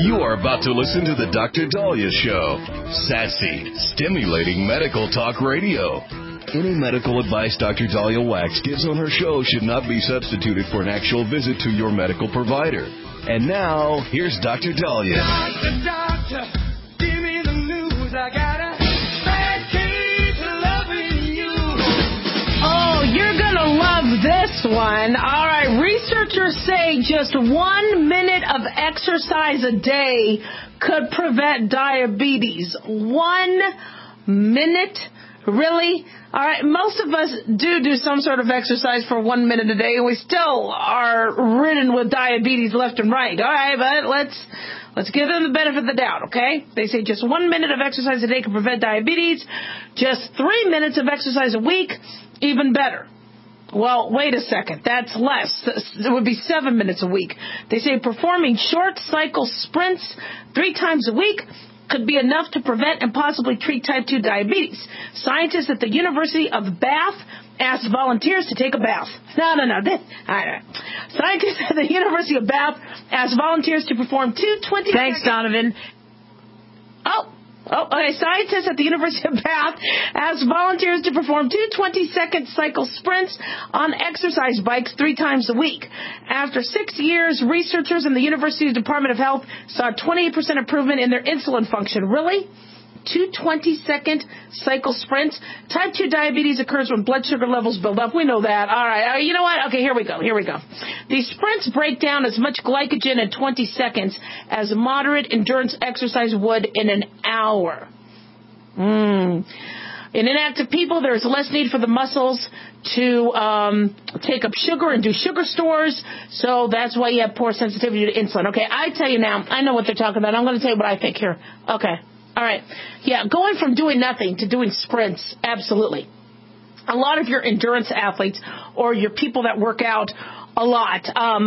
You are about to listen to the Dr. Dahlia Show. Sassy, stimulating medical talk radio. Any medical advice Dr. Dahlia Wax gives on her show should not be substituted for an actual visit to your medical provider. And now, here's Dr. Dahlia. Doctor, give me the news. I got a bad case of loving you. Oh, you're going to love this one. All right, researchers say just 1 minute of exercise a day could prevent diabetes. 1 minute? Really? All right, most of us do some sort of exercise for 1 minute a day, and we still are ridden with diabetes left and right. All right, but let's give them the benefit of the doubt, okay? They say just 1 minute of exercise a day can prevent diabetes. Just 3 minutes of exercise a week, even better. Well, wait a second. That's less. It would be 7 minutes a week. They say performing short cycle sprints 3 times a week could be enough to prevent and possibly treat type 2 diabetes. Scientists at the University of Bath asked volunteers to take a bath. No. Scientists at the University of Bath asked volunteers to perform 2 Thanks, Donovan. Okay. Scientists at the University of Bath asked volunteers to perform 2 20-second cycle sprints on exercise bikes 3 times a week. After 6 years, researchers in the University's Department of Health saw a 28% improvement in their insulin function. Really? 2 20-second cycle sprints? Type 2 diabetes occurs when blood sugar levels build up. We know that. All right. You know what? Okay, here we go. These sprints break down as much glycogen in 20 seconds as moderate endurance exercise would in an hour. In inactive people, there's less need for the muscles to take up sugar and do sugar stores, so that's why you have poor sensitivity to insulin. Okay, I tell you now, I know what they're talking about. I'm going to tell you what I think here. Okay. All right. Yeah, going from doing nothing to doing sprints, absolutely. A lot of your endurance athletes or your people that work out a lot,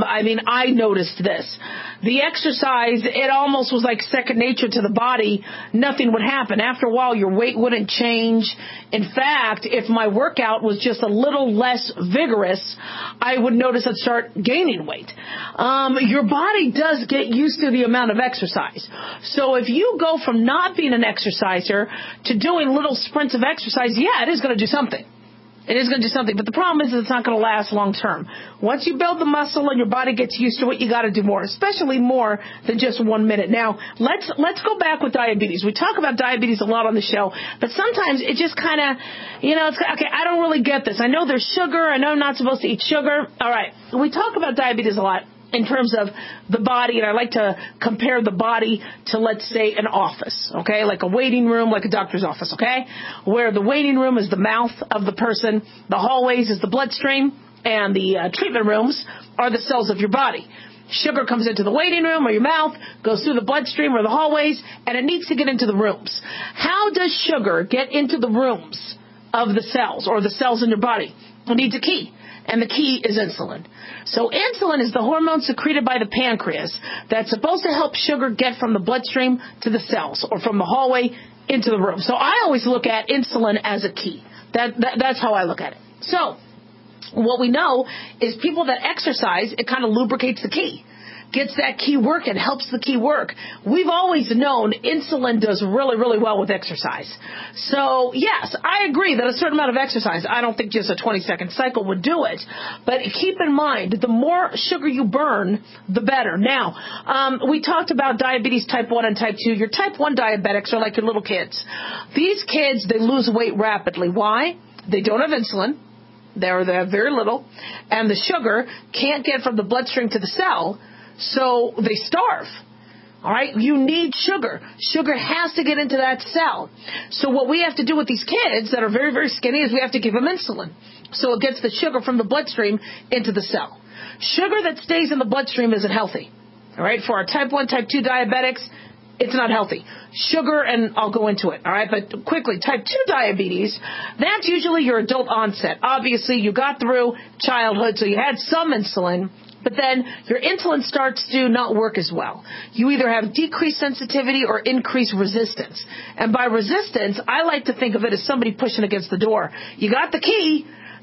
I noticed this. The exercise, it almost was like second nature to the body. Nothing would happen. After a while, your weight wouldn't change. In fact, if my workout was just a little less vigorous, I would notice I'd start gaining weight. Your body does get used to the amount of exercise. So if you go from not being an exerciser to doing little sprints of exercise, yeah, it is going to do something. It is going to do something, but the problem is it's not going to last long term. Once you build the muscle and your body gets used to it, you got to do more, especially more than just 1 minute. Now, let's go back with diabetes. We talk about diabetes a lot on the show, but sometimes it just kind of, it's okay, I don't really get this. I know there's sugar. I know I'm not supposed to eat sugar. All right. We talk about diabetes a lot in terms of the body, and I like to compare the body to, let's say, an office, okay, like a waiting room, like a doctor's office, okay, where the waiting room is the mouth of the person, the hallways is the bloodstream, and the treatment rooms are the cells of your body. Sugar comes into the waiting room or your mouth, goes through the bloodstream or the hallways, and it needs to get into the rooms. How does sugar get into the rooms of the cells or the cells in your body? It needs a key. And the key is insulin. So insulin is the hormone secreted by the pancreas that's supposed to help sugar get from the bloodstream to the cells or from the hallway into the room. So I always look at insulin as a key. That's how I look at it. So what we know is people that exercise, it kind of lubricates the key. Gets that key working, helps the key work. We've always known insulin does really, really well with exercise. So, yes, I agree that a certain amount of exercise, I don't think just a 20-second cycle would do it. But keep in mind, the more sugar you burn, the better. Now, we talked about diabetes type 1 and type 2. Your type 1 diabetics are like your little kids. These kids, they lose weight rapidly. Why? They don't have insulin. They have very little. And the sugar can't get from the bloodstream to the cell. So they starve. All right? You need sugar. Sugar has to get into that cell. So what we have to do with these kids that are very, very skinny is we have to give them insulin. So it gets the sugar from the bloodstream into the cell. Sugar that stays in the bloodstream isn't healthy. All right? For our type 1, type 2 diabetics, it's not healthy. Sugar, and I'll go into it. All right? But quickly, type 2 diabetes, that's usually your adult onset. Obviously, you got through childhood, so you had some insulin. But then your insulin starts to not work as well. You either have decreased sensitivity or increased resistance. And by resistance, I like to think of it as somebody pushing against the door. You got the key,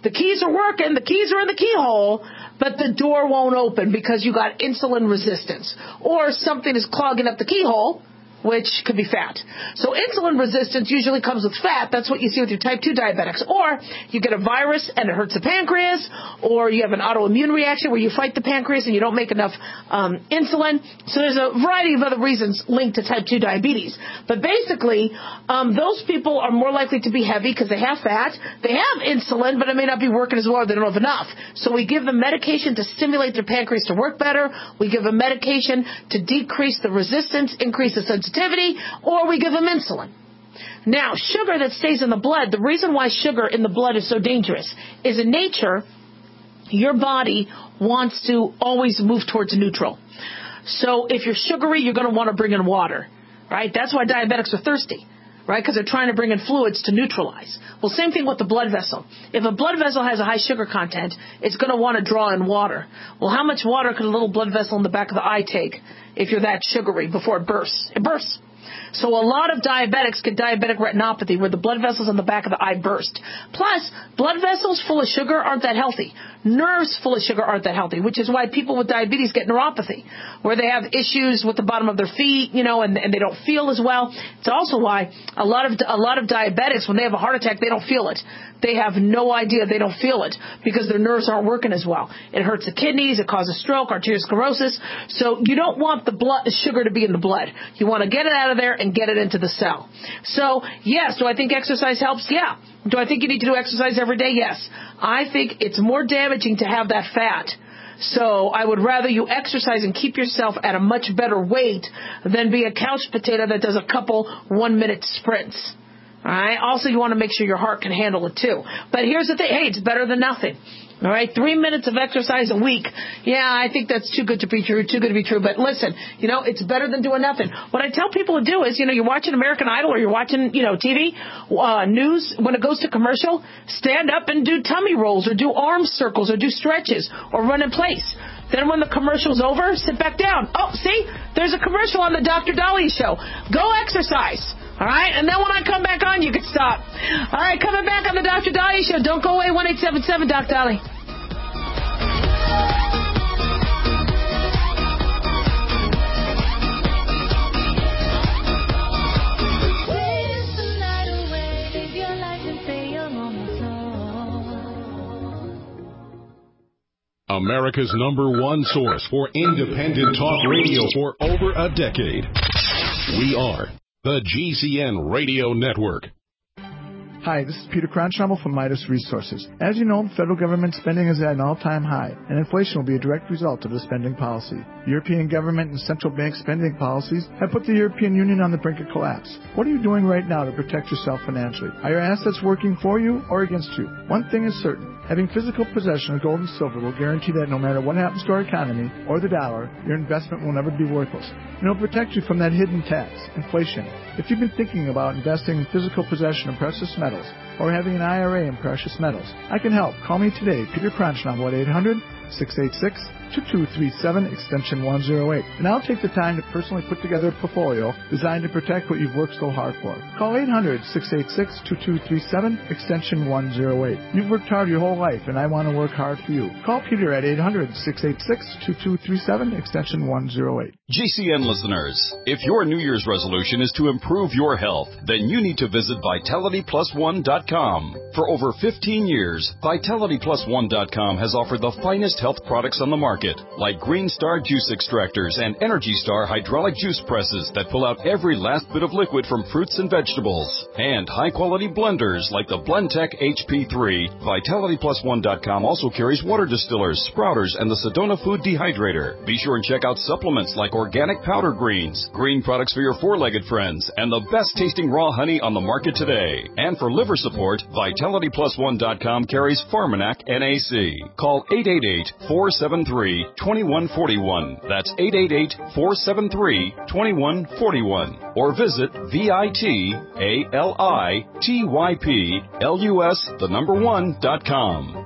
The keys are working, the keys are in the keyhole, but the door won't open because you got insulin resistance. Or something is clogging up the keyhole, which could be fat. So insulin resistance usually comes with fat. That's what you see with your type 2 diabetics. Or you get a virus and it hurts the pancreas, or you have an autoimmune reaction where you fight the pancreas and you don't make enough insulin. So there's a variety of other reasons linked to type 2 diabetes. But basically, those people are more likely to be heavy because they have fat. They have insulin, but it may not be working as well. They don't have enough. So we give them medication to stimulate their pancreas to work better. We give them medication to decrease the resistance, increase the sensitivity, or we give them insulin. Now, sugar that stays in the blood, the reason why sugar in the blood is so dangerous is in nature, your body wants to always move towards neutral. So if you're sugary, you're going to want to bring in water, right? That's why diabetics are thirsty, right? Because they're trying to bring in fluids to neutralize. Well, same thing with the blood vessel. If a blood vessel has a high sugar content, it's going to want to draw in water. Well, how much water could a little blood vessel in the back of the eye take if you're that sugary before it bursts? It bursts. So a lot of diabetics get diabetic retinopathy where the blood vessels in the back of the eye burst. Plus, blood vessels full of sugar aren't that healthy. Nerves full of sugar aren't that healthy, which is why people with diabetes get neuropathy, where they have issues with the bottom of their feet, and they don't feel as well. It's also why a lot of diabetics, when they have a heart attack, they don't feel it. They have no idea they don't feel it because their nerves aren't working as well. It hurts the kidneys, it causes stroke, arteriosclerosis. So you don't want the sugar to be in the blood. You want to get it out of there and get it into the cell. So, yes, do I think exercise helps? Yeah. Do I think you need to do exercise every day? Yes. I think it's more damaging to have that fat. So I would rather you exercise and keep yourself at a much better weight than be a couch potato that does a couple 1-minute sprints. All right. Also, you want to make sure your heart can handle it too. But here's the thing. Hey, it's better than nothing. All right. 3 minutes of exercise a week. Yeah, I think that's too good to be true. Too good to be true. But listen, it's better than doing nothing. What I tell people to do is, you're watching American Idol or you're watching, TV, news. When it goes to commercial, stand up and do tummy rolls or do arm circles or do stretches or run in place. Then when the commercial's over, sit back down. Oh, see, there's a commercial on the Dr. Dahlia show. Go exercise. All right, and then when I come back on, you can stop. All right, coming back on the Dr. Dahlia show. Don't go away, 1-877 Dr. Dahlia. America's #1 source for independent talk radio for over a decade. We are the GCN Radio Network. Hi, this is Peter Cronschnabel from Midas Resources. As you know, federal government spending is at an all-time high, and inflation will be a direct result of the spending policy. European government and central bank spending policies have put the European Union on the brink of collapse. What are you doing right now to protect yourself financially? Are your assets working for you or against you? One thing is certain. Having physical possession of gold and silver will guarantee that no matter what happens to our economy or the dollar, your investment will never be worthless. And it will protect you from that hidden tax, inflation. If you've been thinking about investing in physical possession of precious metals or having an IRA in precious metals, I can help. Call me today, Peter Cronschnabel at 800-686-2237, extension 108. And I'll take the time to personally put together a portfolio designed to protect what you've worked so hard for. Call 800-686-2237, extension 108. You've worked hard your whole life, and I want to work hard for you. Call Peter at 800-686-2237, extension 108. GCN listeners, if your New Year's resolution is to improve your health, then you need to visit VitalityPlus1.com. For over 15 years, VitalityPlus1.com has offered the finest health products on the market, like Green Star juice extractors and Energy Star hydraulic juice presses that pull out every last bit of liquid from fruits and vegetables, and high-quality blenders like the Blendtec HP3. VitalityPlus1.com also carries water distillers, sprouters, and the Sedona Food Dehydrator. Be sure and check out supplements like organic powder greens, green products for your four-legged friends, and the best-tasting raw honey on the market today. And for liver support, VitalityPlus1.com carries Pharmanac NAC. Call 888-473-2141. That's 888-473-2141. Or visit VitalityPlus1.com.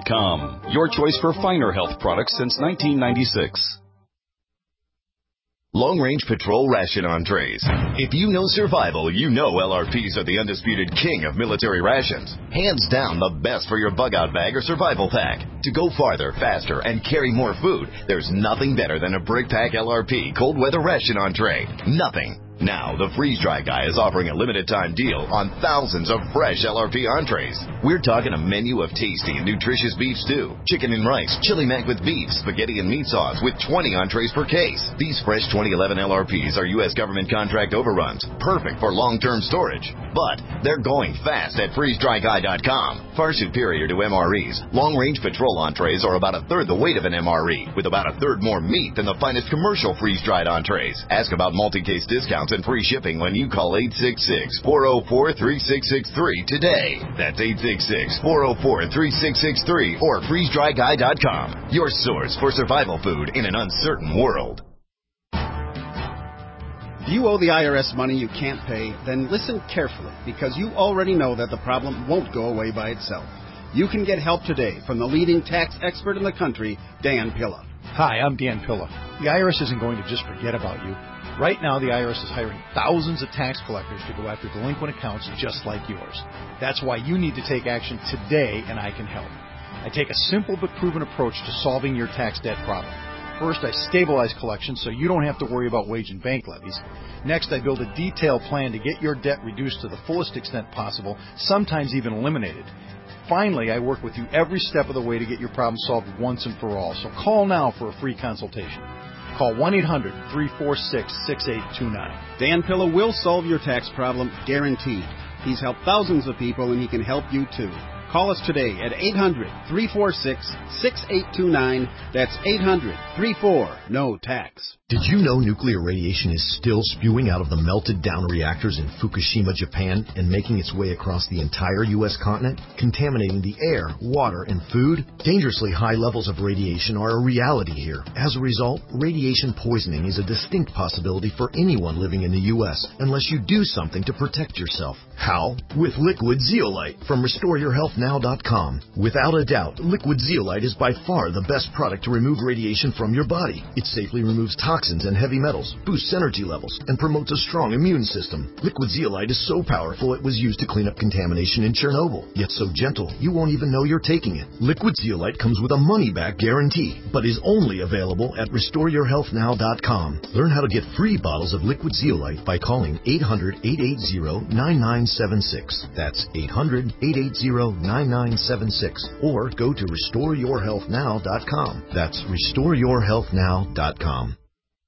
VitalityPlus1.com. Your choice for finer health products since 1996. Long Range Patrol Ration Entrees. If you know survival, you know LRPs are the undisputed king of military rations. Hands down the best for your bug-out bag or survival pack. To go farther, faster, and carry more food, there's nothing better than a Brick Pack LRP cold weather ration entree. Nothing. Now, the Freeze Dry Guy is offering a limited time deal on thousands of fresh LRP entrees. We're talking a menu of tasty and nutritious beef stew, chicken and rice, chili mac with beef, spaghetti and meat sauce with 20 entrees per case. These fresh 2011 LRPs are U.S. government contract overruns, perfect for long-term storage. But they're going fast at freezedryguy.com. Far superior to MREs, long-range patrol entrees are about a third the weight of an MRE, with about a third more meat than the finest commercial freeze-dried entrees. Ask about multi-case discounts and free shipping when you call 866-404-3663 today. That's 866-404-3663 or freezedryguy.com. Your source for survival food in an uncertain world. If you owe the IRS money you can't pay, then listen carefully, because you already know that the problem won't go away by itself. You can get help today from the leading tax expert in the country, Dan Pilla. Hi, I'm Dan Pilla. The IRS isn't going to just forget about you. Right now, the IRS is hiring thousands of tax collectors to go after delinquent accounts just like yours. That's why you need to take action today, and I can help. I take a simple but proven approach to solving your tax debt problem. First, I stabilize collections so you don't have to worry about wage and bank levies. Next, I build a detailed plan to get your debt reduced to the fullest extent possible, sometimes even eliminated. Finally, I work with you every step of the way to get your problem solved once and for all. So call now for a free consultation. Call 1-800-346-6829. Dan Pilla will solve your tax problem, guaranteed. He's helped thousands of people, and he can help you too. Call us today at 800-346-6829. That's 800-34-NO-TAX. Did you know nuclear radiation is still spewing out of the melted down reactors in Fukushima, Japan, and making its way across the entire U.S. continent, contaminating the air, water, and food? Dangerously high levels of radiation are a reality here. As a result, radiation poisoning is a distinct possibility for anyone living in the U.S. unless you do something to protect yourself. How? With Liquid Zeolite from RestoreYourHealthNow.com. Without a doubt, Liquid Zeolite is by far the best product to remove radiation from your body. It safely removes toxins and heavy metals, boosts energy levels, and promotes a strong immune system. Liquid Zeolite is so powerful it was used to clean up contamination in Chernobyl, yet so gentle you won't even know you're taking it. Liquid Zeolite comes with a money-back guarantee, but is only available at RestoreYourHealthNow.com. Learn how to get free bottles of Liquid Zeolite by calling 800-880-9976. That's 800-880-9976. Or go to RestoreYourHealthNow.com. That's RestoreYourHealthNow.com.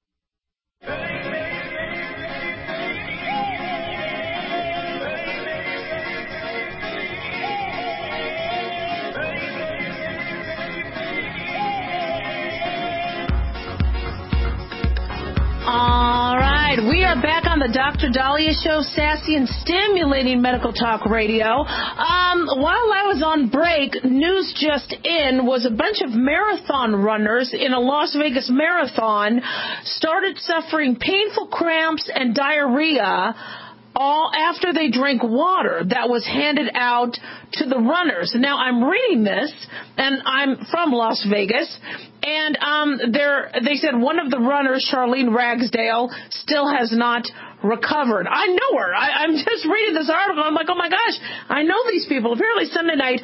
All right, we are back on the Dr. Dahlia Show, sassy and stimulating medical talk radio. While I was on break, news just in was a bunch of marathon runners in a Las Vegas marathon started suffering painful cramps and diarrhea all after they drank water that was handed out to the runners. Now, I'm reading this, and I'm from Las Vegas, and they said one of the runners, Charlene Ragsdale, still has not recovered. I know her. I'm just reading this article. I'm like, oh my gosh, I know these people. Apparently Sunday night,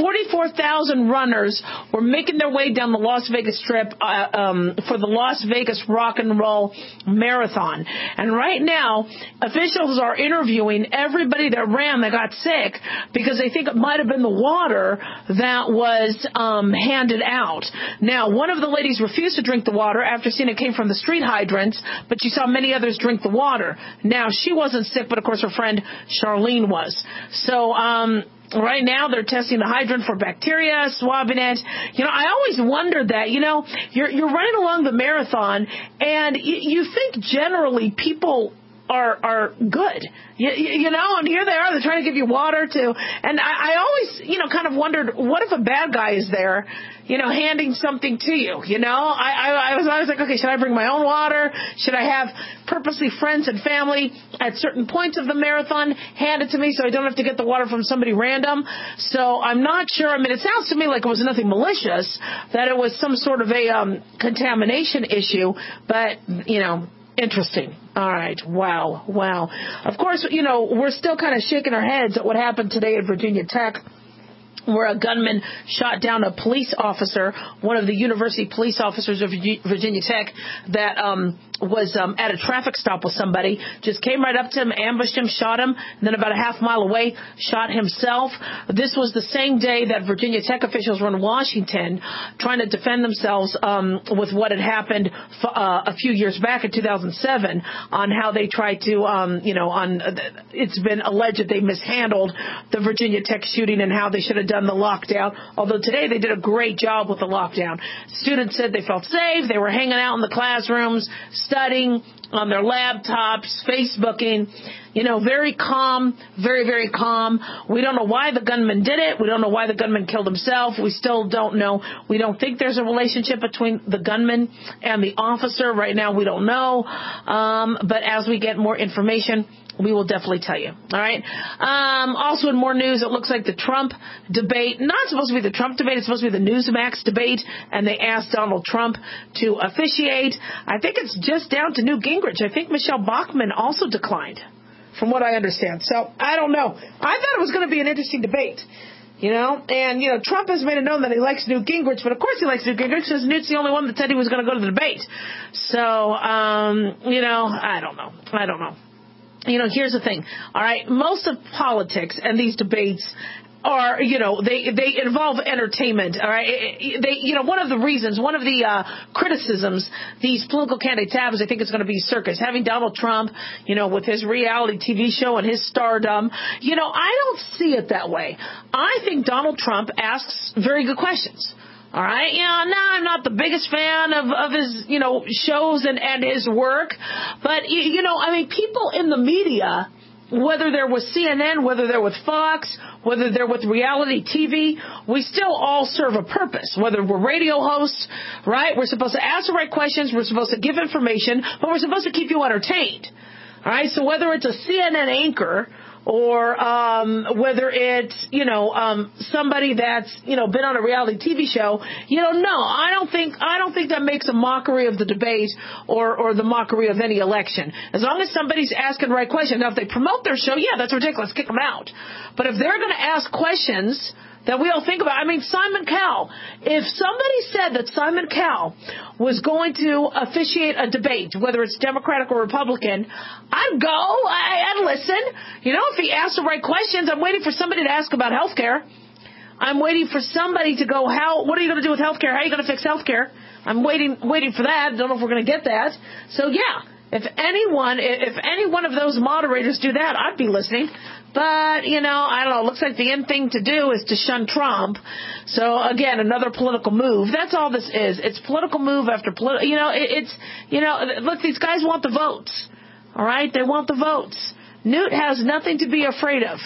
44,000 runners were making their way down the Las Vegas Strip for the Las Vegas Rock and Roll Marathon. And right now, officials are interviewing everybody that ran that got sick because they think it might have been the water that was handed out. Now, one of the ladies refused to drink the water after seeing it came from the street hydrants, but she saw many others drink the water. Now, she wasn't sick, but of course her friend Charlene was. So, right now, they're testing the hydrant for bacteria, swabbing it. You know, I always wondered that, you know, you're running along the marathon, and you think generally people are good, you know, and here they are, they're trying to give you water too. And I always, you know, kind of wondered, what if a bad guy is there, you know, handing something to you, you know? I was always like, okay, should I bring my own water? Should I have purposely friends and family at certain points of the marathon hand it to me so I don't have to get the water from somebody random? So I'm not sure. I mean, it sounds to me like it was nothing malicious, that it was some sort of a contamination issue, but, you know, Interesting. All right. Wow. Of course, we're still kind of shaking our heads at what happened today at Virginia Tech, where a gunman shot down a police officer, one of the university police officers of Virginia Tech that was at a traffic stop with somebody, just came right up to him, ambushed him, shot him, and then about a half mile away, shot himself. This was the same day that Virginia Tech officials were in Washington trying to defend themselves with what had happened a few years back in 2007 on how they tried to, it's been alleged that they mishandled the Virginia Tech shooting and how they should have done the lockdown, although today they did a great job with the lockdown. Students said they felt safe. They were hanging out in the classrooms, studying on their laptops, Facebooking, very calm, very, very calm. We don't know why the gunman did it. We don't know why the gunman killed himself. We still don't know. We don't think there's a relationship between the gunman and the officer. Right now, we don't know. But as we get more information, we will definitely tell you. All right. Also in more news, it looks like the Trump debate, not supposed to be the Trump debate, it's supposed to be the Newsmax debate, and they asked Donald Trump to officiate. I think it's just down to Newt Gingrich. I think Michelle Bachmann also declined, from what I understand. So I don't know. I thought it was going to be an interesting debate. And Trump has made it known that he likes Newt Gingrich, but of course he likes Newt Gingrich because Newt's the only one that said he was going to go to the debate. So, I don't know. Here's the thing. All right. Most of politics and these debates are, they involve entertainment. All right. One of the criticisms these political candidates have is I think it's going to be circus. Having Donald Trump, with his reality TV show and his stardom, I don't see it that way. I think Donald Trump asks very good questions. All right. I'm not the biggest fan of his, shows and his work. But, people in the media, whether they're with CNN, whether they're with Fox, whether they're with reality TV, we still all serve a purpose. Whether we're radio hosts, right? We're supposed to ask the right questions. We're supposed to give information, but we're supposed to keep you entertained. All right. So whether it's a CNN anchor or whether it's, somebody that's, been on a reality TV show, no, I don't think that makes a mockery of the debate or the mockery of any election. As long as somebody's asking the right questions. Now, if they promote their show, yeah, that's ridiculous. Kick them out. But if they're going to ask questions that we all think about. Simon Cowell. If somebody said that Simon Cowell was going to officiate a debate, whether it's Democratic or Republican, I'd go. I'd listen. If he asked the right questions, I'm waiting for somebody to ask about health care. I'm waiting for somebody to go, what are you going to do with health care? How are you going to fix health care? I'm waiting for that. Don't know if we're going to get that. So, yeah, if any one of those moderators do that, I'd be listening. But, I don't know. It looks like the end thing to do is to shun Trump. So, again, another political move. That's all this is. It's political move after political. Look, these guys want the votes. All right? They want the votes. Newt has nothing to be afraid of.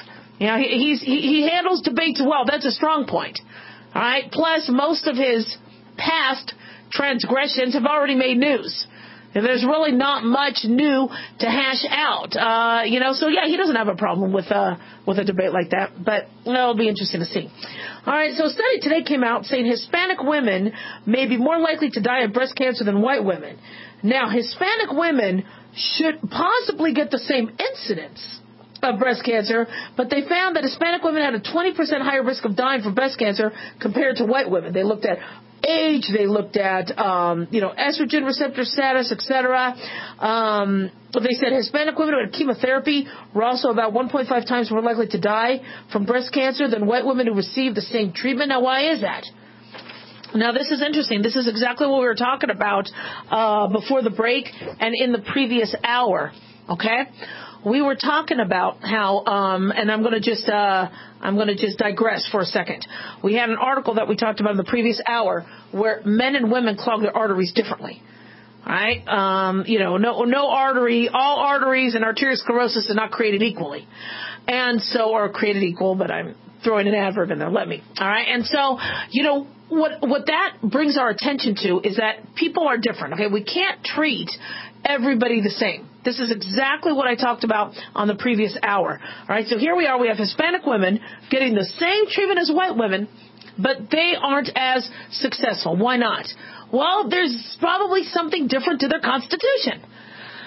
He handles debates well. That's a strong point. All right? Plus, most of his past transgressions have already made news. And there's really not much new to hash out, So yeah, he doesn't have a problem with a debate like that. But it'll be interesting to see. All right. So a study today came out saying Hispanic women may be more likely to die of breast cancer than white women. Now, Hispanic women should possibly get the same incidence of breast cancer, but they found that Hispanic women had a 20% higher risk of dying from breast cancer compared to white women. They looked at age, they looked at, estrogen receptor status, etc. They said Hispanic women who had chemotherapy were also about 1.5 times more likely to die from breast cancer than white women who received the same treatment. Now, why is that? Now, this is interesting. This is exactly what we were talking about before the break and in the previous hour. Okay? We were talking about how, and I'm going to just digress for a second. We had an article that we talked about in the previous hour where men and women clog their arteries differently. All right? No artery, all arteries and arteriosclerosis are not created equally. And so, or created equal, but I'm throwing an adverb in there. Let me. All right? And so, what that brings our attention to is that people are different. Okay? We can't treat everybody the same. This is exactly what I talked about on the previous hour. All right, so here we are. We have Hispanic women getting the same treatment as white women, but they aren't as successful. Why not? Well, there's probably something different to their constitution.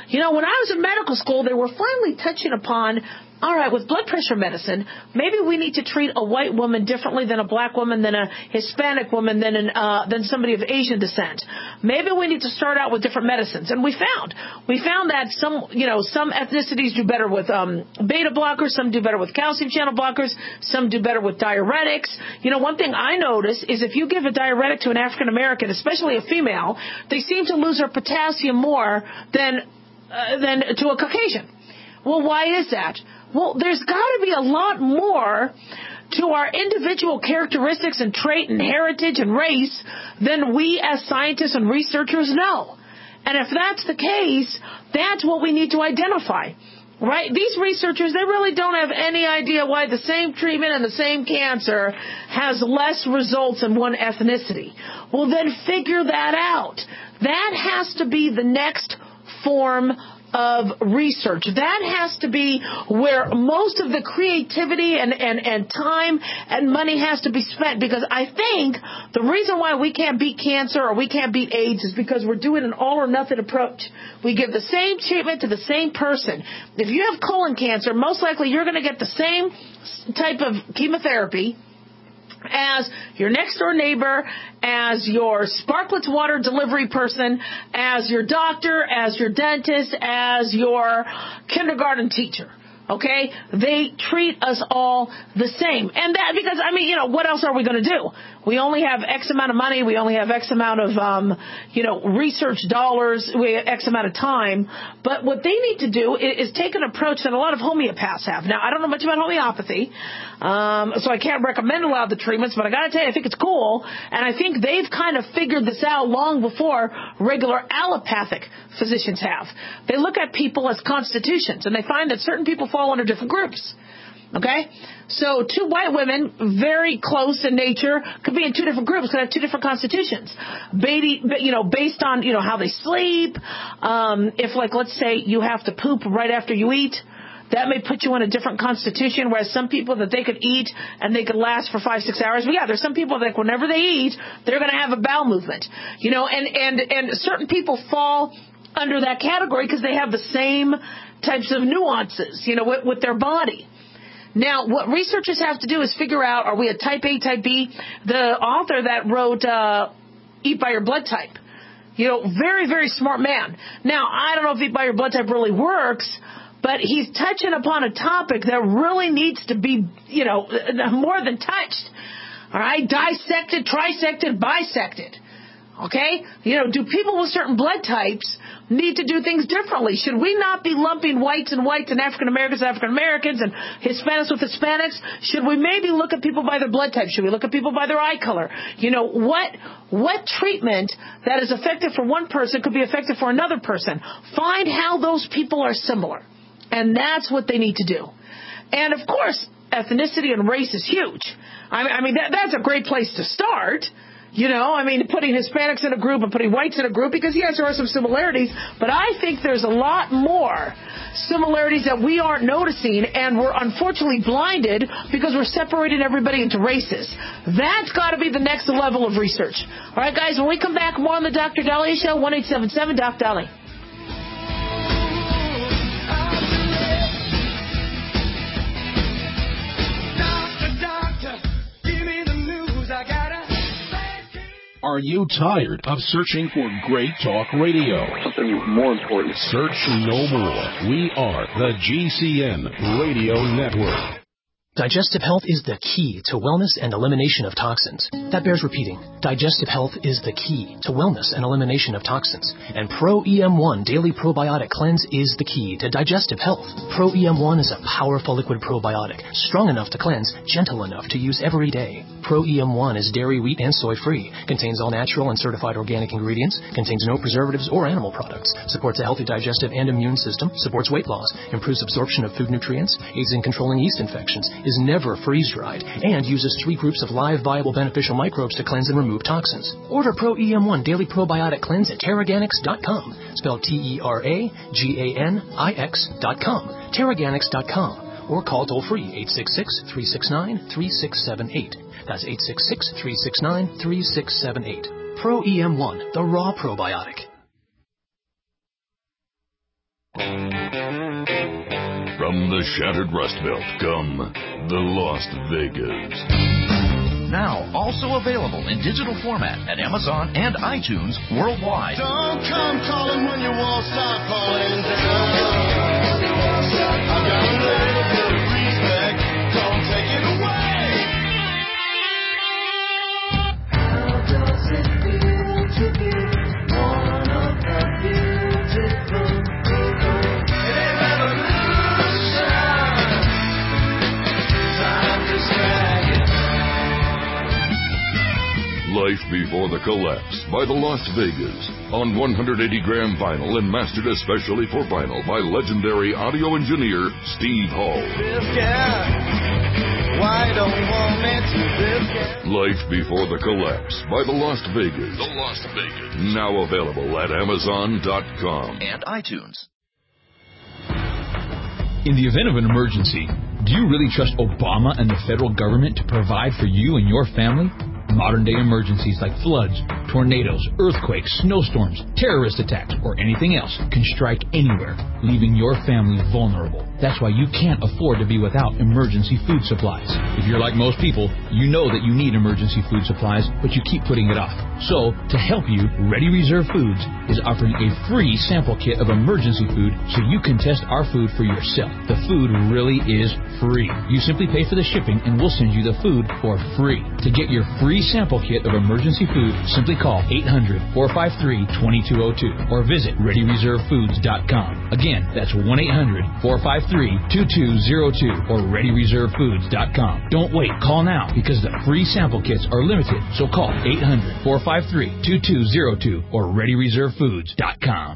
You know, when I was in medical school, they were finally touching upon, all right, with blood pressure medicine, maybe we need to treat a white woman differently than a black woman, than a Hispanic woman, than somebody of Asian descent. Maybe we need to start out with different medicines. And we found that some ethnicities do better with beta blockers, some do better with calcium channel blockers, some do better with diuretics. You know, one thing I notice is if you give a diuretic to an African American, especially a female, they seem to lose their potassium more than to a Caucasian. Well, why is that? Well, there's got to be a lot more to our individual characteristics and trait and heritage and race than we as scientists and researchers know. And if that's the case, that's what we need to identify. Right? These researchers, they really don't have any idea why the same treatment and the same cancer has less results in one ethnicity. Well, then figure that out. That has to be the next form of research. That has to be where most of the creativity and time and money has to be spent, because I think the reason why we can't beat cancer or we can't beat AIDS is because we're doing an all or nothing approach. We give the same treatment to the same person. If you have colon cancer, most likely you're going to get the same type of chemotherapy as your next door neighbor, as your Sparkletts water delivery person, as your doctor, as your dentist, as your kindergarten teacher. Okay? They treat us all the same. And that, because, I mean, you know, what else are we going to do? We only have X amount of money. We only have X amount of, research dollars. We have X amount of time. But what they need to do is take an approach that a lot of homeopaths have. Now, I don't know much about homeopathy, so I can't recommend a lot of the treatments, but I got to tell you, I think it's cool. And I think they've kind of figured this out long before regular allopathic physicians have. They look at people as constitutions, and they find that certain people fall under different groups. Okay? So two white women, very close in nature, could be in two different groups, could have two different constitutions. Based on, how they sleep. If, like, let's say you have to poop right after you eat, that may put you in a different constitution, whereas some people that they could eat and they could last for 5-6 hours. But yeah, there's some people that whenever they eat, they're going to have a bowel movement. And certain people fall under that category because they have the same types of nuances, with their body. Now, what researchers have to do is figure out, are we a type A, type B? The author that wrote Eat by Your Blood Type, very, very smart man. Now, I don't know if Eat by Your Blood Type really works, but he's touching upon a topic that really needs to be, more than touched. All right? Dissected, trisected, bisected. Okay? Do people with certain blood types need to do things differently? Should we not be lumping whites and African Americans and Hispanics with Hispanics? Should we maybe look at people by their blood type? Should we look at people by their eye color? What treatment that is effective for one person could be effective for another person? Find how those people are similar. And that's what they need to do. And of course, ethnicity and race is huge. I mean, that's a great place to start. Putting Hispanics in a group and putting whites in a group, because yes, there are some similarities, but I think there's a lot more similarities that we aren't noticing, and we're unfortunately blinded because we're separating everybody into races. That's got to be the next level of research. All right, guys, when we come back, more on the Dr. Daliah Show, 1-877-DOC-DALI. Are you tired of searching for great talk radio? Something more important. Search no more. We are the GCN Radio Network. Digestive health is the key to wellness and elimination of toxins. That bears repeating. Digestive health is the key to wellness and elimination of toxins. And Pro EM1 Daily Probiotic Cleanse is the key to digestive health. Pro EM1 is a powerful liquid probiotic, strong enough to cleanse, gentle enough to use every day. Pro EM1 is dairy, wheat, and soy-free, contains all natural and certified organic ingredients, contains no preservatives or animal products, supports a healthy digestive and immune system, supports weight loss, improves absorption of food nutrients, aids in controlling yeast infections, is never freeze-dried, and uses 3 groups of live, viable, beneficial microbes to cleanse and remove toxins. Order Pro EM1 Daily Probiotic Cleanse at Teraganix.com, spelled Teraganix.com, Teraganix.com, or call toll-free 866-369-3678. That's 866-369-3678. Pro EM1, the raw probiotic. From the shattered Rust Belt come the Las Vegas. Now also available in digital format at Amazon and iTunes worldwide. Don't come calling when your walls start falling down. I've got a little bit of respect. Don't take it away. How does it feel to be one of the beautiful people? It ain't revolution. Time to drag it. Life Before the Collapse by the Las Vegas on 180-gram vinyl and mastered especially for vinyl by legendary audio engineer Steve Hall. Life Before the Collapse by the Las Vegas. The Las Vegas. Now available at Amazon.com and iTunes. In the event of an emergency, do you really trust Obama and the federal government to provide for you and your family? Modern-day emergencies like floods, tornadoes, earthquakes, snowstorms, terrorist attacks, or anything else can strike anywhere, leaving your family vulnerable. That's why you can't afford to be without emergency food supplies. If you're like most people, you know that you need emergency food supplies, but you keep putting it off. So, to help you, Ready Reserve Foods is offering a free sample kit of emergency food so you can test our food for yourself. The food really is free. You simply pay for the shipping and we'll send you the food for free. To get your free sample kit of emergency food, simply call 800-453-2202 or visit ReadyReserveFoods.com. Again, that's 1-800-453-2202 or ReadyReserveFoods.com. Don't wait, call now because the free sample kits are limited. So call 800-453-2202 or ReadyReserveFoods.com.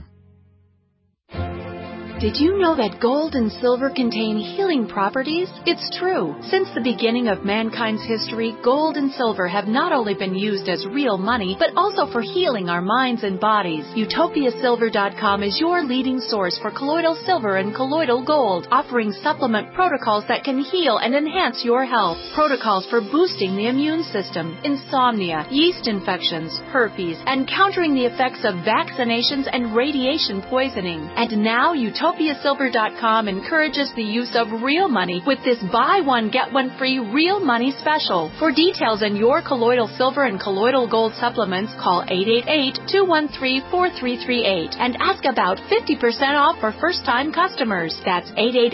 Did you know that gold and silver contain healing properties? It's true. Since the beginning of mankind's history, gold and silver have not only been used as real money, but also for healing our minds and bodies. UtopiaSilver.com is your leading source for colloidal silver and colloidal gold, offering supplement protocols that can heal and enhance your health. Protocols for boosting the immune system, insomnia, yeast infections, herpes, and countering the effects of vaccinations and radiation poisoning. And now UtopiaSilver.com encourages the use of real money with this buy one, get one free real money special. For details on your colloidal silver and colloidal gold supplements, call 888-213-4338 and ask about 50% off for first-time customers. That's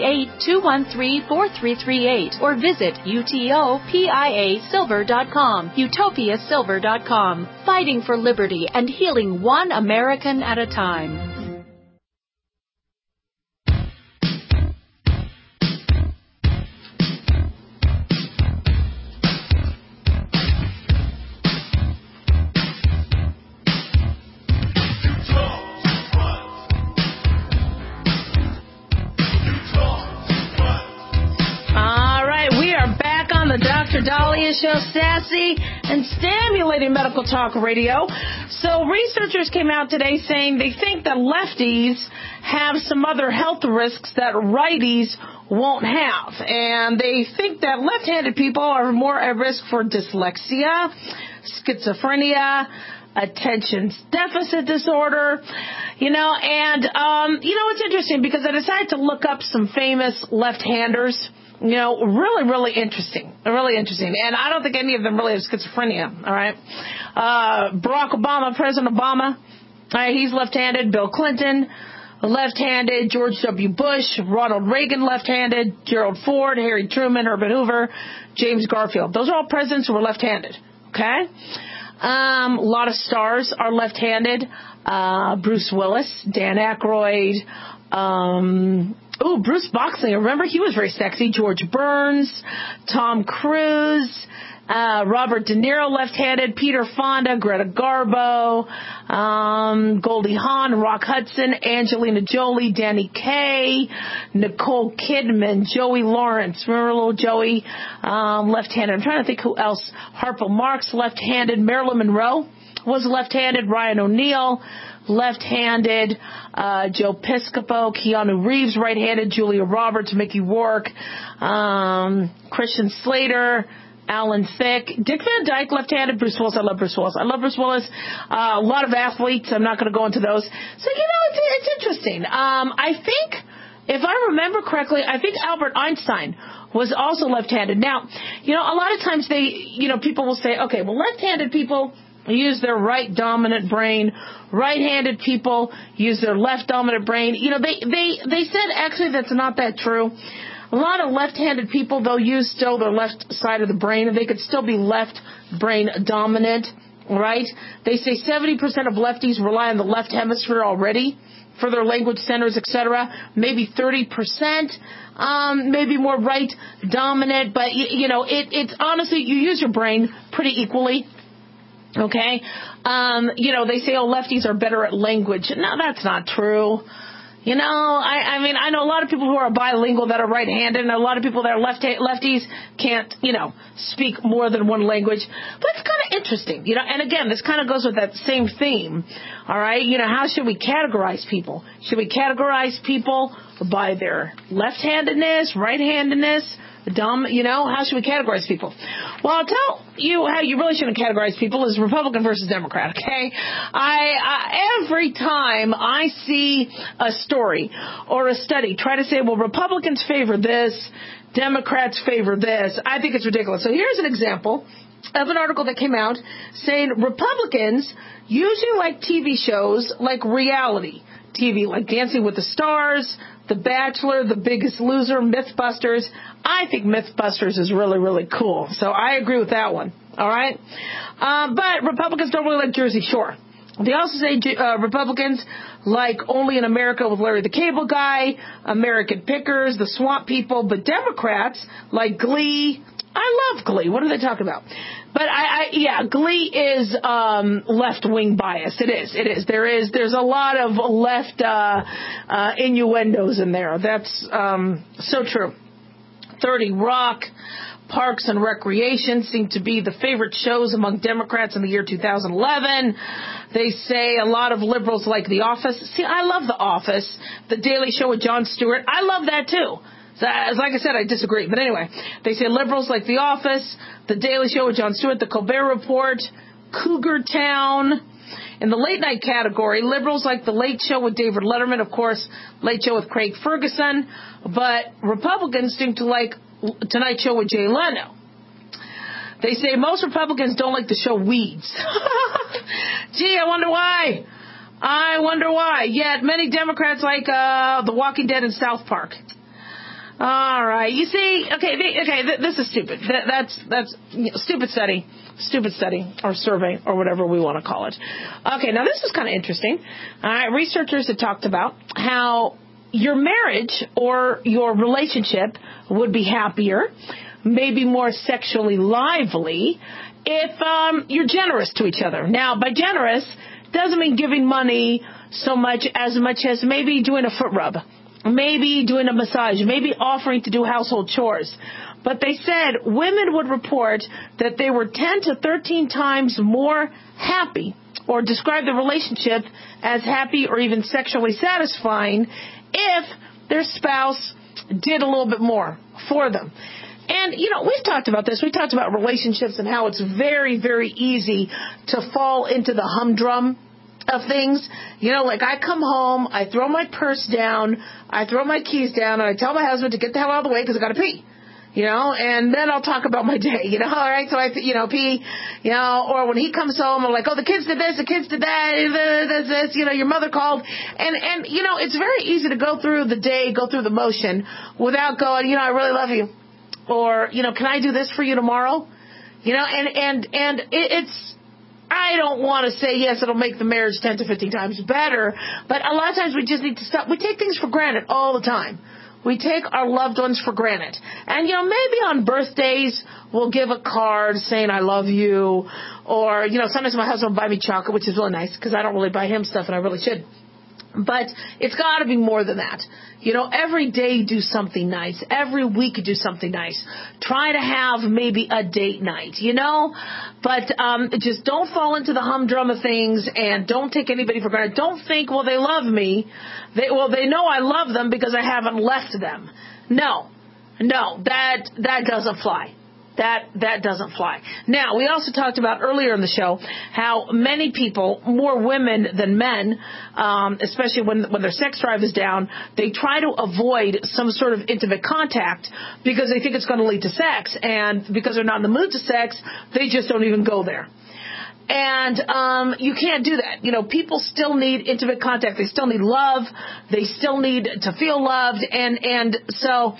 888-213-4338 or visit UTOPIASilver.com. UtopiaSilver.com. Fighting for liberty and healing one American at a time. Dr. Dahlia Show, sassy and stimulating medical talk radio. So researchers came out today saying they think that lefties have some other health risks that righties won't have. And they think that left-handed people are more at risk for dyslexia, schizophrenia, attention deficit disorder, and it's interesting because I decided to look up some famous left-handers. Really, really interesting. Really interesting. And I don't think any of them really have schizophrenia, all right? Barack Obama, President Obama, he's left-handed. Bill Clinton, left-handed. George W. Bush, Ronald Reagan, left-handed. Gerald Ford, Harry Truman, Herbert Hoover, James Garfield. Those are all presidents who were left-handed, okay? A lot of stars are left-handed. Bruce Willis, Dan Aykroyd, Bruce Boxley. Remember, he was very sexy. George Burns, Tom Cruise, Robert De Niro, left-handed, Peter Fonda, Greta Garbo, Goldie Hawn, Rock Hudson, Angelina Jolie, Danny Kaye, Nicole Kidman, Joey Lawrence. Remember little Joey, left-handed. I'm trying to think who else. Harpo Marx, left-handed. Marilyn Monroe was left-handed. Ryan O'Neal, left-handed. Joe Piscopo, Keanu Reeves, right-handed. Julia Roberts, Mickey Rourke, Christian Slater, Alan Thicke, Dick Van Dyke, left-handed. Bruce Willis. I love Bruce Willis. A lot of athletes. I'm not going to go into those. So, it's interesting. I think if I remember correctly, I think Albert Einstein was also left-handed. Now, a lot of times people will say, okay, well, left-handed people use their right dominant brain. Right-handed people use their left dominant brain. They said actually that's not that true. A lot of left-handed people, they'll use still their left side of the brain, and they could still be left brain dominant, right? They say 70% of lefties rely on the left hemisphere already for their language centers, etc. Maybe 30%, maybe more right dominant, but it's honestly, you use your brain pretty equally. Okay? They say, lefties are better at language. No, that's not true. I know a lot of people who are bilingual that are right-handed, and a lot of people that are lefties can't, speak more than one language. But it's kind of interesting, and again, this kind of goes with that same theme, all right? How should we categorize people? Should we categorize people by their left-handedness, right-handedness? How should we categorize people? Well, I'll tell you how you really shouldn't categorize people is Republican versus Democrat, okay? Every time I see a story or a study try to say, well, Republicans favor this, Democrats favor this, I think it's ridiculous. So here's an example of an article that came out saying Republicans usually like TV shows like reality TV, like Dancing with the Stars, The Bachelor, The Biggest Loser, Mythbusters. I think Mythbusters is really, really cool. So I agree with that one. All right? But Republicans don't really like Jersey Shore. They also say Republicans like Only in America with Larry the Cable Guy, American Pickers, The Swamp People, but Democrats like Glee. I love Glee. What are they talking about? But Glee is left-wing bias. It is. There's a lot of left innuendos in there. That's so true. 30 Rock, Parks and Recreation seem to be the favorite shows among Democrats in the year 2011. They say a lot of liberals like The Office. See, I love The Office. The Daily Show with Jon Stewart. I love that too. So, like I said, I disagree. But anyway, they say liberals like The Office, The Daily Show with Jon Stewart, The Colbert Report, Cougar Town. In the late night category, liberals like The Late Show with David Letterman, of course, Late Show with Craig Ferguson. But Republicans seem to like Tonight Show with Jay Leno. They say most Republicans don't like the show Weeds. Gee, I wonder why. Yet many Democrats like The Walking Dead and South Park. All right. You see, this is stupid. That's stupid study or survey or whatever we want to call it. Okay, now this is kind of interesting. All right, researchers have talked about how your marriage or your relationship would be happier, maybe more sexually lively, if you're generous to each other. Now, by generous, doesn't mean giving money so much as maybe doing a foot rub. Maybe doing a massage, maybe offering to do household chores. But they said women would report that they were 10 to 13 times more happy or describe the relationship as happy or even sexually satisfying if their spouse did a little bit more for them. And, we've talked about this. We talked about relationships and how it's very, very easy to fall into the humdrum of things. Like I come home, I throw my purse down, I throw my keys down, and I tell my husband to get the hell out of the way because I got to pee. And then I'll talk about my day, all right? So I, pee, or when he comes home, I'm like, oh, the kids did this, the kids did that, this, your mother called. And, it's very easy to go through the day, go through the motion without going, I really love you. Or, can I do this for you tomorrow? It's, I don't want to say, yes, it'll make the marriage 10 to 15 times better, but a lot of times we just need to stop. We take things for granted all the time. We take our loved ones for granted. And, maybe on birthdays, we'll give a card saying, I love you. Or, sometimes my husband will buy me chocolate, which is really nice because I don't really buy him stuff and I really should. But it's got to be more than that. Every day do something nice. Every week do something nice. Try to have maybe a date night, But just don't fall into the humdrum of things and don't take anybody for granted. Don't think, well, they love me. They know I love them because I haven't left them. No, that doesn't fly. That doesn't fly. Now, we also talked about earlier in the show how many people, more women than men, especially when their sex drive is down, they try to avoid some sort of intimate contact because they think it's going to lead to sex. And because they're not in the mood to sex, they just don't even go there. And you can't do that. People still need intimate contact. They still need love. They still need to feel loved. And so,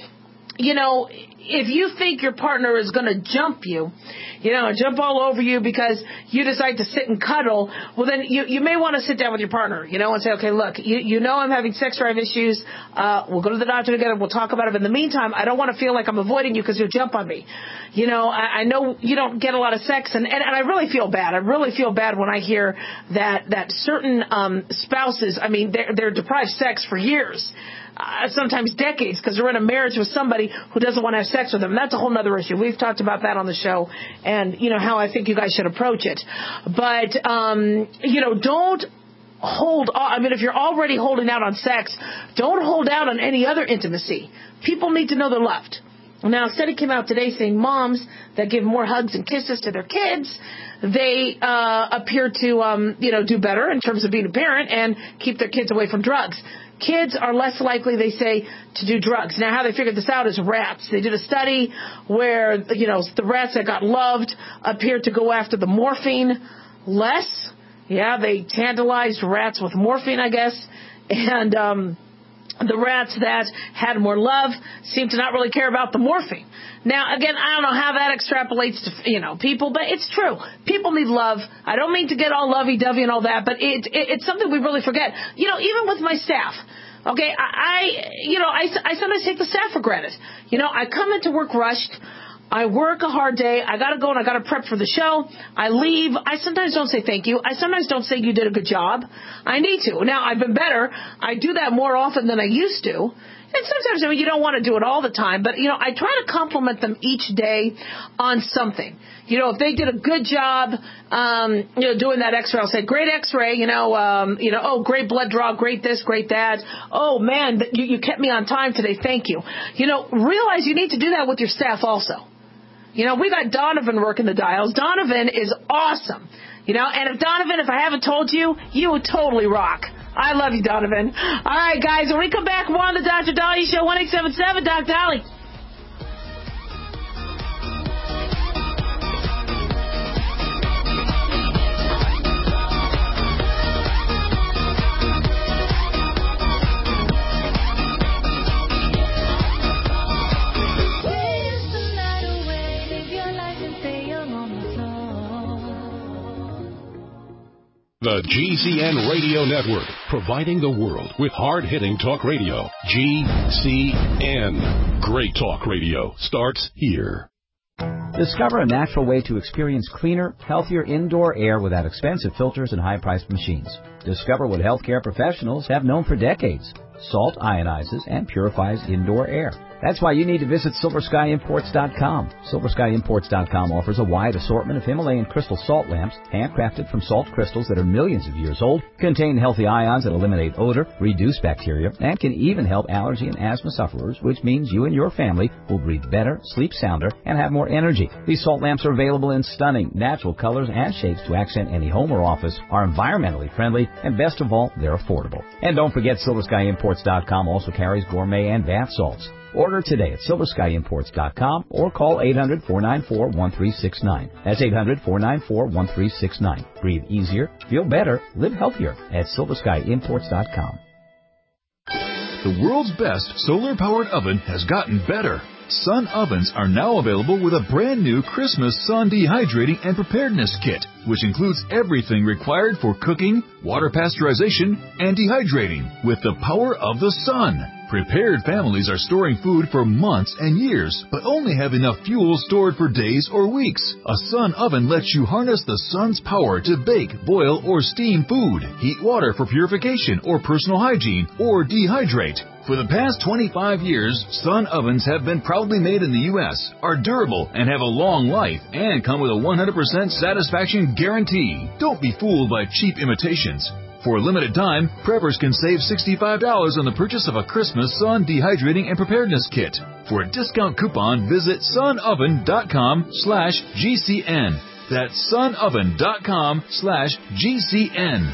if you think your partner is going to jump you, jump all over you because you decide to sit and cuddle, well, then you may want to sit down with your partner, and say, okay, look, I'm having sex drive issues. We'll go to the doctor together. We'll talk about it. In the meantime, I don't want to feel like I'm avoiding you because you'll jump on me. I know you don't get a lot of sex, and I really feel bad. I really feel bad when I hear that certain spouses, they're deprived sex for years. Sometimes decades, because they're in a marriage with somebody who doesn't want to have sex with them. That's a whole other issue. We've talked about that on the show, and how I think you guys should approach it. But don't hold on. If you're already holding out on sex, don't hold out on any other intimacy. People need to know they're loved. Now, a study came out today saying moms that give more hugs and kisses to their kids, they appear to do better in terms of being a parent and keep their kids away from drugs. Kids are less likely, they say, to do drugs. Now, how they figured this out is rats. They did a study where, the rats that got loved appeared to go after the morphine less. Yeah, they tantalized rats with morphine, I guess. And the rats that had more love seemed to not really care about the morphine. Now, again, I don't know how that extrapolates to, people, but it's true. People need love. I don't mean to get all lovey-dovey and all that, but it's something we really forget. Even with my staff, okay, I sometimes take the staff for granted. I come into work rushed. I work a hard day. I got to go and I got to prep for the show. I leave. I sometimes don't say thank you. I sometimes don't say you did a good job. I need to. Now, I've been better. I do that more often than I used to. And sometimes, you don't want to do it all the time, but, I try to compliment them each day on something. If they did a good job, doing that x-ray, I'll say, great x-ray, oh, great blood draw, great this, great that. Oh, man, you kept me on time today. Thank you. Realize you need to do that with your staff also. We got Donovan working the dials. Donovan is awesome. And if I haven't told you, you would totally rock. I love you, Donovan. All right, guys, when we come back, more on the Dr. Dahlia Show, 1-877 Dr. Dahlia. The GCN Radio Network, providing the world with hard-hitting talk radio. GCN. Great talk radio starts here. Discover a natural way to experience cleaner, healthier indoor air without expensive filters and high-priced machines. Discover what healthcare professionals have known for decades. Salt ionizes and purifies indoor air. That's why you need to visit SilverSkyImports.com. SilverSkyImports.com offers a wide assortment of Himalayan crystal salt lamps, handcrafted from salt crystals that are millions of years old, contain healthy ions that eliminate odor, reduce bacteria, and can even help allergy and asthma sufferers, which means you and your family will breathe better, sleep sounder, and have more energy. These salt lamps are available in stunning, natural colors and shapes to accent any home or office, are environmentally friendly, and best of all, they're affordable. And don't forget, SilverSkyImports.com also carries gourmet and bath salts. Order today at SilverSkyImports.com or call 800-494-1369. That's 800-494-1369. Breathe easier, feel better, live healthier at SilverSkyImports.com. The world's best solar-powered oven has gotten better. Sun ovens are now available with a brand new Christmas Sun Dehydrating and Preparedness Kit, which includes everything required for cooking, water pasteurization, and dehydrating with the power of the sun. Prepared families are storing food for months and years, but only have enough fuel stored for days or weeks. A Sun oven lets you harness the sun's power to bake, boil, or steam food, heat water for purification or personal hygiene, or dehydrate. For the past 25 years, Sun ovens have been proudly made in the U.S., are durable and have a long life, and come with a 100% satisfaction guarantee. Don't be fooled by cheap imitations. For a limited time, preppers can save $65 on the purchase of a Christmas Sun Dehydrating and Preparedness Kit. For a discount coupon, visit sunoven.com/GCN. That's sunoven.com/GCN.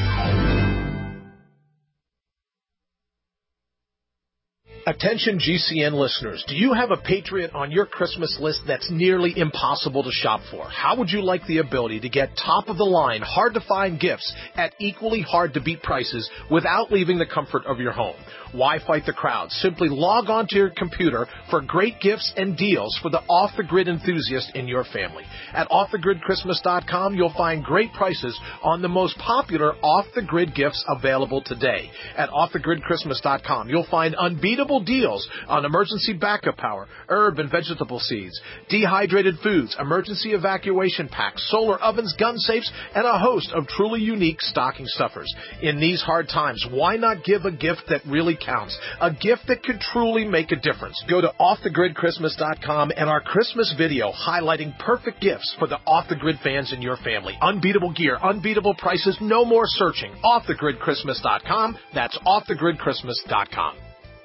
Attention GCN listeners, do you have a Patriot on your Christmas list that's nearly impossible to shop for? How would you like the ability to get top-of-the-line, hard-to-find gifts at equally hard-to-beat prices without leaving the comfort of your home? Why fight the crowd? Simply log onto your computer for great gifts and deals for the off-the-grid enthusiast in your family. At offthegridchristmas.com, you'll find great prices on the most popular off-the-grid gifts available today. At offthegridchristmas.com, you'll find unbeatable deals on emergency backup power, herb and vegetable seeds, dehydrated foods, emergency evacuation packs, solar ovens, gun safes, and a host of truly unique stocking stuffers. In these hard times, why not give a gift that really counts? A gift that could truly make a difference. Go to offthegridchristmas.com and our Christmas video highlighting perfect gifts for the off-the-grid fans in your family. Unbeatable gear, unbeatable prices, no more searching. Offthegridchristmas.com. That's offthegridchristmas.com.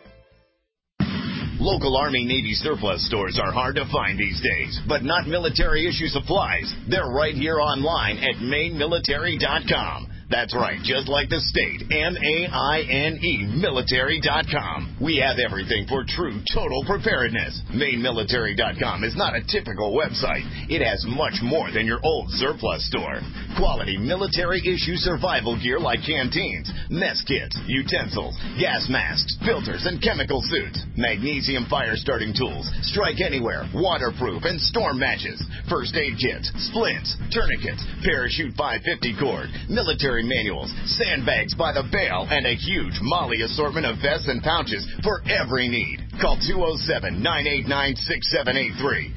Local Army Navy surplus stores are hard to find these days, but not military issue supplies. They're right here online at mainmilitary.com. That's right, just like the state, MAINE, military.com. We have everything for true total preparedness. MainMilitary.com is not a typical website. It has much more than your old surplus store. Quality military-issue survival gear like canteens, mess kits, utensils, gas masks, filters, and chemical suits. Magnesium fire-starting tools, strike anywhere, waterproof, and storm matches. First aid kits, splints, tourniquets, parachute 550 cord, military manuals, sandbags by the bale, and a huge Molly assortment of vests and pouches for every need. Call 207-989-6783,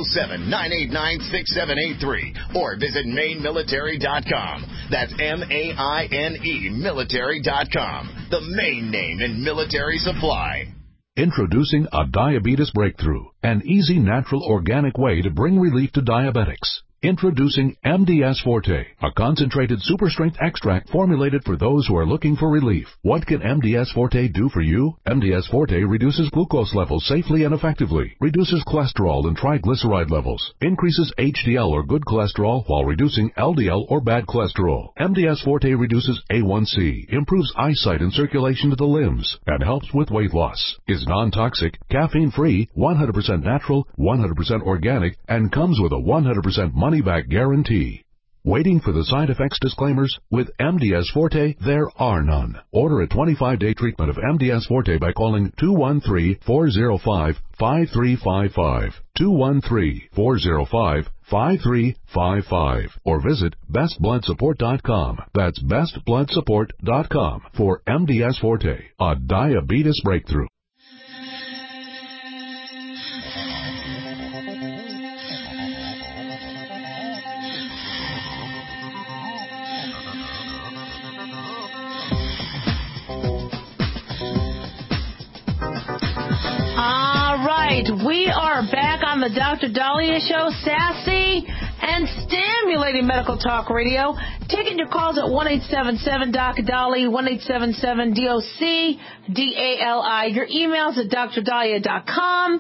207-989-6783, or visit mainmilitary.com. That's MAINE military.com, the main name in military supply. Introducing a diabetes breakthrough, an easy, natural, organic way to bring relief to diabetics. Introducing MDS Forte, a concentrated super-strength extract formulated for those who are looking for relief. What can MDS Forte do for you? MDS Forte reduces glucose levels safely and effectively, reduces cholesterol and triglyceride levels, increases HDL or good cholesterol while reducing LDL or bad cholesterol. MDS Forte reduces A1C, improves eyesight and circulation to the limbs, and helps with weight loss. Is non-toxic, caffeine-free, 100% natural, 100% organic, and comes with a 100% money-back guarantee. Waiting for the side effects disclaimers? With MDS Forte, there are none. Order a 25-day treatment of MDS Forte by calling 213-405-5355, 213-405-5355, or visit bestbloodsupport.com. That's bestbloodsupport.com for MDS Forte, a diabetes breakthrough. We are back on the Dr. Dahlia Show, sassy and stimulating medical talk radio. Taking your calls at 1-877-DOC-DALI, 1-877-DOC-DALI. Your emails at drdahlia.com.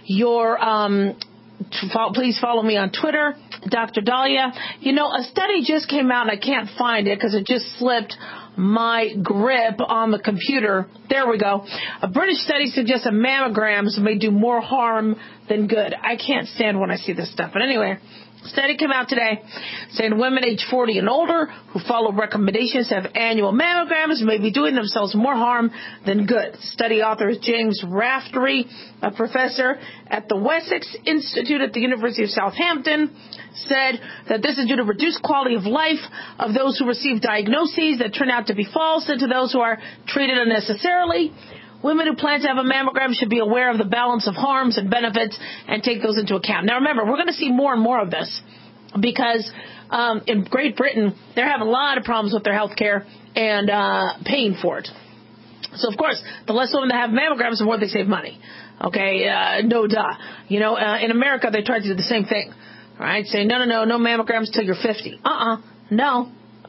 Please follow me on Twitter, Dr. Dahlia. You know, a study just came out, and I can't find it because it just slipped my grip on the computer. There we go. A British study suggests that mammograms may do more harm than good. I can't stand when I see this stuff. But anyway, study came out today saying women age 40 and older who follow recommendations to have annual mammograms may be doing themselves more harm than good. Study author is James Raftery, a professor at the Wessex Institute at the University of Southampton, said that this is due to reduced quality of life of those who receive diagnoses that turn out to be false and to those who are treated unnecessarily. Women who plan to have a mammogram should be aware of the balance of harms and benefits and take those into account. Now, remember, we're going to see more and more of this because in Great Britain, they're having a lot of problems with their health care and paying for it. So, of course, the less women that have mammograms, the more they save money. Okay, no duh. You know, in America, they try to do the same thing. All right, say, no mammograms till you're 50. No.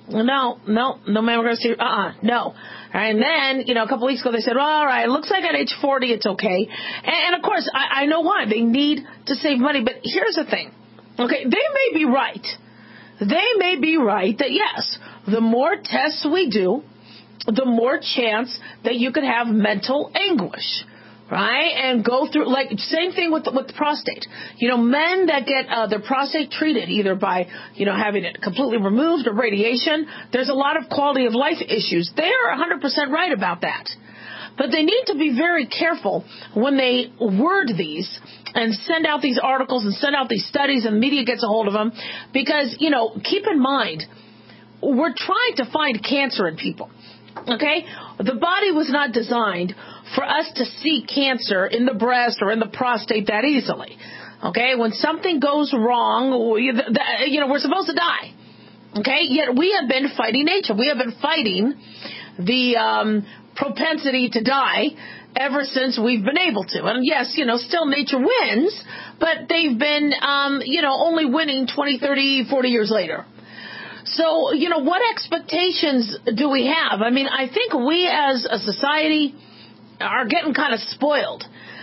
No mammograms here. No. And then, a couple weeks ago they said, well, all right, it looks like at age 40 it's okay. And of course, I know why. They need to save money. But here's the thing. Okay, they may be right. They may be right that, yes, the more tests we do, the more chance that you could have mental anguish. Right? And go through, same thing with the prostate. Men that get their prostate treated either by, having it completely removed or radiation, there's a lot of quality of life issues. They are 100% right about that. But they need to be very careful when they word these and send out these articles and send out these studies and the media gets a hold of them. Because, keep in mind, we're trying to find cancer in people. Okay? The body was not designed for us to see cancer in the breast or in the prostate that easily. Okay? When something goes wrong, we're supposed to die. Okay? Yet we have been fighting nature. We have been fighting the propensity to die ever since we've been able to. And yes, still nature wins, but they've been, only winning 20, 30, 40 years later. So, what expectations do we have? I mean, I think we as a society are getting kind of spoiled.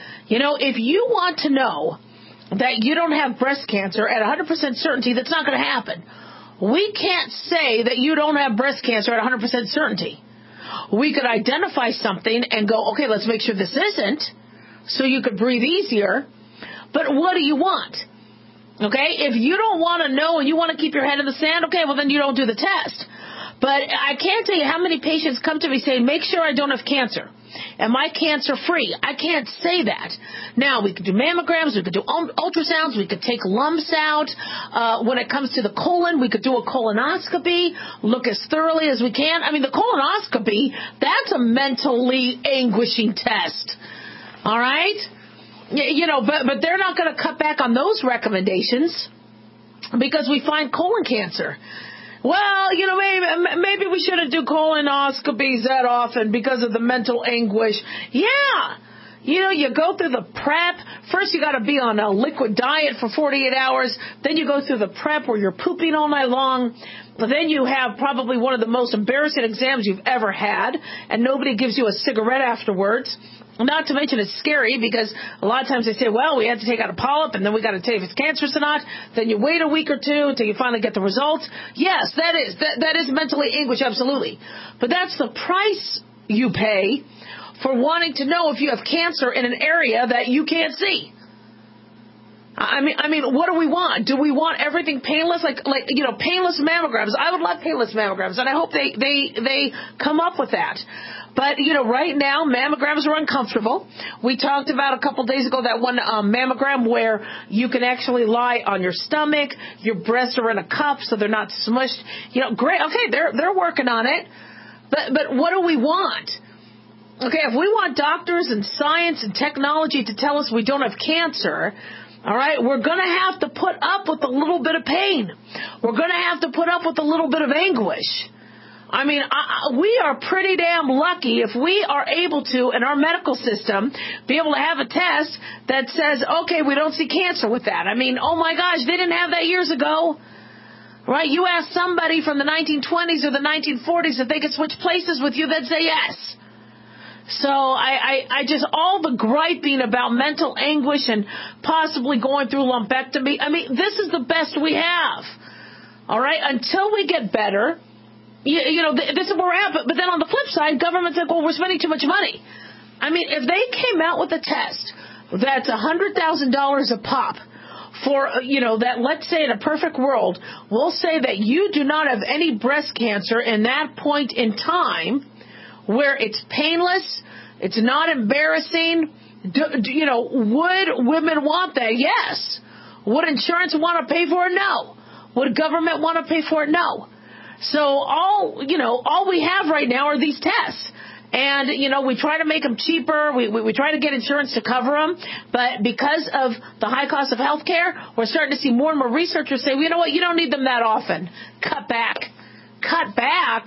If you want to know that you don't have breast cancer at 100% certainty, that's not going to happen. We can't say that you don't have breast cancer at 100% certainty. We could identify something and go, okay, let's make sure this isn't, so you could breathe easier. But what do you want? Okay, if you don't want to know and you want to keep your head in the sand, okay, well then you don't do the test. But I can't tell you how many patients come to me saying, make sure I don't have cancer. Am I cancer free? I can't say that. Now, we could do mammograms, we could do ultrasounds, we could take lumps out. When it comes to the colon, we could do a colonoscopy, look as thoroughly as we can. I mean, the colonoscopy, that's a mentally anguishing test. All right? But they're not going to cut back on those recommendations because we find colon cancer. Well, maybe we shouldn't do colonoscopies that often because of the mental anguish. Yeah. You go through the prep. First, you got to be on a liquid diet for 48 hours. Then you go through the prep where you're pooping all night long. Then you have probably one of the most embarrassing exams you've ever had, and nobody gives you a cigarette afterwards. Not to mention it's scary because a lot of times they say, well, we had to take out a polyp and then we got to tell you if it's cancerous or not. Then you wait a week or two until you finally get the results. Yes, that is mentally anguish, absolutely. But that's the price you pay for wanting to know if you have cancer in an area that you can't see. I mean, what do we want? Do we want everything painless? Painless mammograms. I would love painless mammograms, and I hope they come up with that. But, right now, mammograms are uncomfortable. We talked about a couple days ago that one mammogram where you can actually lie on your stomach, your breasts are in a cup so they're not smushed. Great. Okay, they're working on it. But what do we want? Okay, if we want doctors and science and technology to tell us we don't have cancer, all right, we're going to have to put up with a little bit of pain. We're going to have to put up with a little bit of anguish. I mean, we are pretty damn lucky if we are able to, in our medical system, be able to have a test that says, okay, we don't see cancer with that. I mean, oh my gosh, they didn't have that years ago. Right? You ask somebody from the 1920s or the 1940s if they could switch places with you, they'd say yes. So I just, all the griping about mental anguish and possibly going through lumpectomy, I mean, this is the best we have. All right? Until we get better, this is where we're at. But then on the flip side, government's like, well, we're spending too much money. I mean, if they came out with a test that's $100,000 a pop for, that, let's say in a perfect world, we'll say that you do not have any breast cancer in that point in time, where it's painless, it's not embarrassing. Would women want that? Yes. Would insurance want to pay for it? No. Would government want to pay for it? No. So all we have right now are these tests. And, we try to make them cheaper. We try to get insurance to cover them. But because of the high cost of health care, we're starting to see more and more researchers say, well, you know what, you don't need them that often. Cut back. Cut back?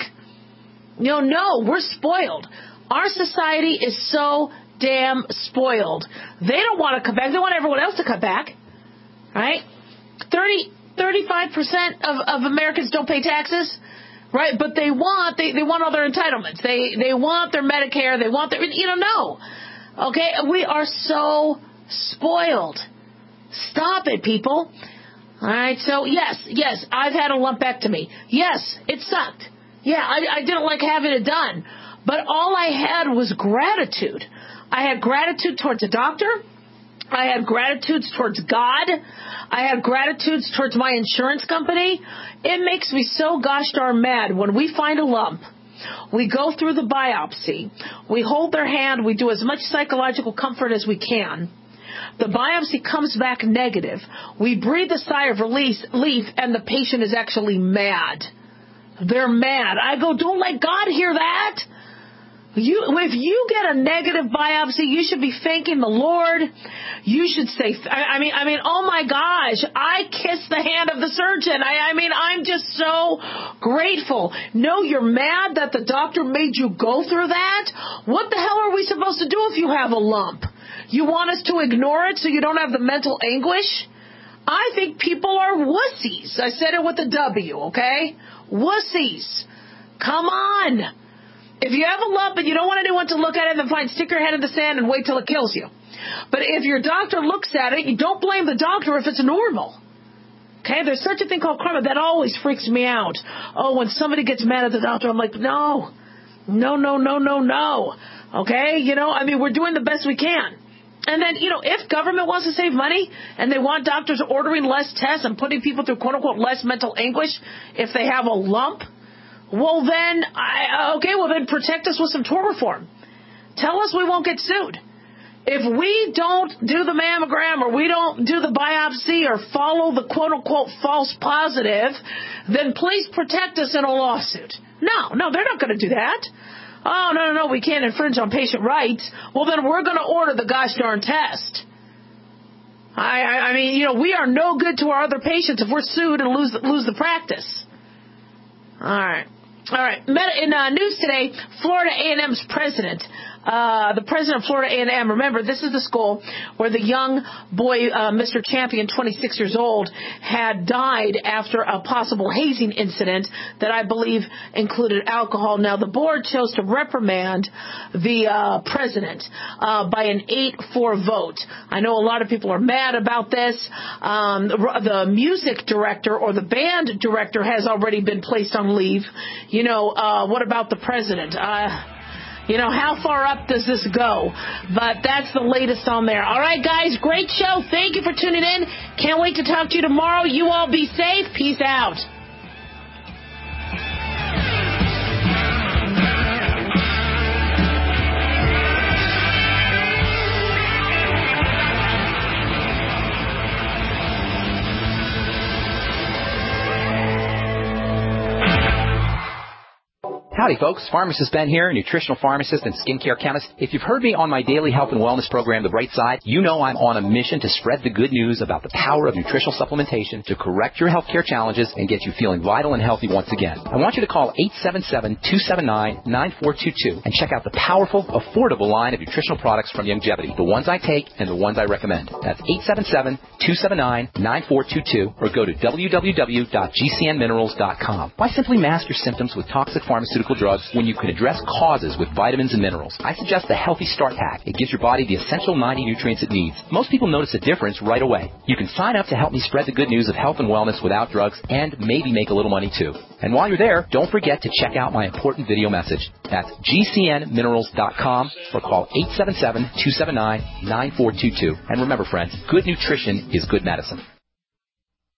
No, we're spoiled. Our society is so damn spoiled. They don't want to cut back. They want everyone else to cut back. Right? 35% of Americans don't pay taxes. right? But they want all their entitlements. They want their Medicare. They want their, no. Okay? We are so spoiled. Stop it, people. All right? So, yes, I've had a lumpectomy. Yes, it sucked. Yeah, I didn't like having it done. But all I had was gratitude. I had gratitude towards a doctor. I had gratitudes towards God. I had gratitudes towards my insurance company. It makes me so gosh darn mad when we find a lump. We go through the biopsy. We hold their hand. We do as much psychological comfort as we can. The biopsy comes back negative. We breathe a sigh of relief, and the patient is actually mad. They're mad. I go, don't let God hear that. If you get a negative biopsy, you should be thanking the Lord. You should say, I mean, oh my gosh, I kiss the hand of the surgeon. I'm just so grateful. No, you're mad that the doctor made you go through that? What the hell are we supposed to do if you have a lump? You want us to ignore it so you don't have the mental anguish? I think people are wussies. I said it with a W, okay? Wussies. Come on. If you have a lump and you don't want anyone to look at it, then fine, stick your head in the sand and wait till it kills you. But if your doctor looks at it, you don't blame the doctor if it's normal. Okay, there's such a thing called karma. That always freaks me out. Oh, when somebody gets mad at the doctor, I'm like, no. Okay, we're doing the best we can. And then, if government wants to save money and they want doctors ordering less tests and putting people through, quote unquote, less mental anguish if they have a lump, well then protect us with some tort reform. Tell us we won't get sued. If we don't do the mammogram or we don't do the biopsy or follow the quote-unquote false positive, then please protect us in a lawsuit. No, they're not going to do that. Oh, no, we can't infringe on patient rights. Well, then we're going to order the gosh darn test. We are no good to our other patients if we're sued and lose the practice. All right. In news today, Florida A&M's president, the president of Florida A&M, remember, this is the school where the young boy, Mr. Champion, 26 years old, had died after a possible hazing incident that I believe included alcohol. Now, the board chose to reprimand the president by an 8-4 vote. I know a lot of people are mad about this. The music director or the band director has already been placed on leave. What about the president? How far up does this go? But that's the latest on there. All right, guys, great show. Thank you for tuning in. Can't wait to talk to you tomorrow. You all be safe. Peace out. Howdy, folks. Pharmacist Ben here, nutritional pharmacist and skincare chemist. If you've heard me on my daily health and wellness program, The Bright Side, you know I'm on a mission to spread the good news about the power of nutritional supplementation to correct your healthcare challenges and get you feeling vital and healthy once again. I want you to call 877-279-9422 and check out the powerful, affordable line of nutritional products from Longevity, the ones I take and the ones I recommend. That's 877-279-9422 or go to www.gcnminerals.com. Why simply mask your symptoms with toxic pharmaceutical drugs when you can address causes with vitamins and minerals? I suggest the Healthy Start Pack. It gives your body the essential 90 nutrients it needs. Most people notice a difference right away. You can sign up to help me spread the good news of health and wellness without drugs and maybe make a little money too. And while you're there, don't forget to check out my important video message. That's gcnminerals.com or call 877-279-9422. And remember, friends, good nutrition is good medicine.